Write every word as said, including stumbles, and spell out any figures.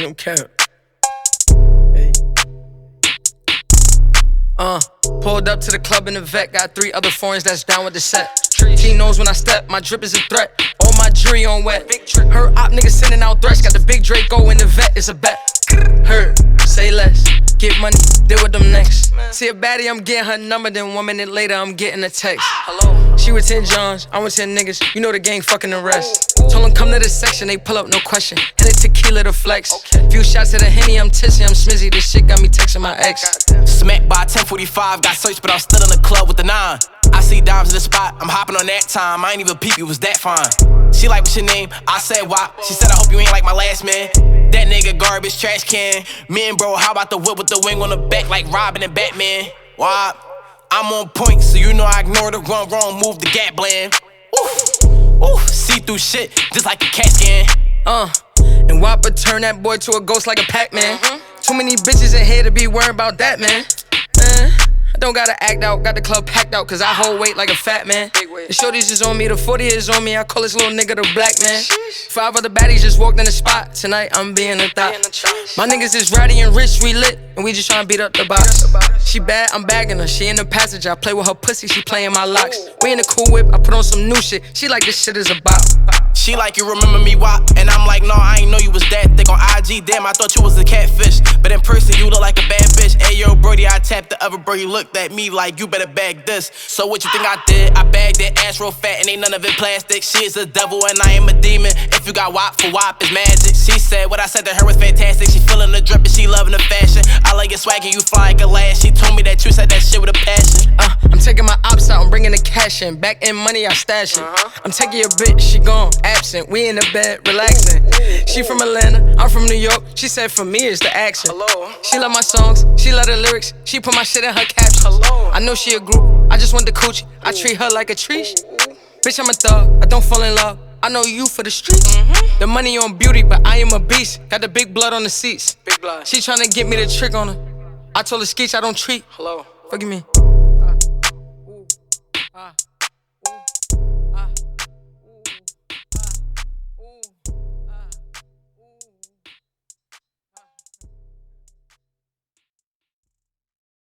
don't care. Hey. Uh, pulled up to the club in the vet. Got three other foreigns that's down with the set. T knows when I step, my drip is a threat. All my jewelry on wet. Her op niggas sending out threats. Got the big Draco in the vet, it's a bet. Heard, say less, get money, deal with them next. See a baddie, I'm getting her number, then one minute later, I'm getting a text. Hello. She with ten Johns, I with ten niggas, you know the gang fucking the rest. Told them come to the section, they pull up, no question. Hit it tequila to flex. Few shots at the Henny, I'm tipsy, I'm smizzy. This shit got me texting my ex. Smacked by ten forty-five, got searched, but I'm still in the club with the nine. I see dimes in the spot, I'm hopping on that time. I ain't even peep, you was that fine. She like, what's your name? I said, why? She said, I hope you ain't like my last man. That nigga garbage, trash can. Me and bro, how about the whip with the wing on the back like Robin and Batman? Why? I'm on point, so you know I ignore the run wrong, move the gap bland. Oof, oof, see through shit, just like a cat scan. Uh, and Whopper turn that boy to a ghost like a Pac-Man. Mm-hmm. Too many bitches in here to be worried about that, man. Uh, I don't gotta act out, got the club packed out, cause I hold weight like a fat man. The shorties is on me, the forty is on me, I call this little nigga the black man. Five other baddies just walked in the spot, tonight I'm being a thot. My niggas is ratty and rich, we lit, and we just tryna beat up the box. She bad, I'm bagging her, she in the passenger, I play with her pussy, she playing my locks. We in the cool whip, I put on some new shit, she like this shit is a bop. She like, you remember me, wop? And I'm like, no, I ain't know you was that thick on I G. Damn, I thought you was a catfish. But in person, you look like a bad bitch. Hey, yo, Brody, I tapped the other bro. You looked at me like, you better bag this. So what you think I did? I bagged that ass real fat and ain't none of it plastic. She is a devil and I am a demon. If you got wop for wop, it's magic. She said what I said to her was fantastic. She feeling the drip and she loving the fashion. I like your swag and you fly like a lash. She told me that you said that shit with a passion. Uh, I'm taking my ops out, I'm bringing the cash in. Back in money, I stash it. Uh-huh. I'm taking your bitch, she gone, absent. We in the bed, relaxing. She from Atlanta, I'm from New York. She said for me it's the action. Hello. She love my songs, she love the lyrics. She put my shit in her captions. Hello. I know she a group, I just want the coochie. I treat her like a treat. Bitch, I'm a thug, I don't fall in love. I know you for the streets. Mm-hmm. The money on beauty, but I am a beast. Got the big blood on the seats. Big blood. She tryna get me the trick on her. I told her, Skeech, I don't treat. Hello. Forgive me. Uh, ooh, uh.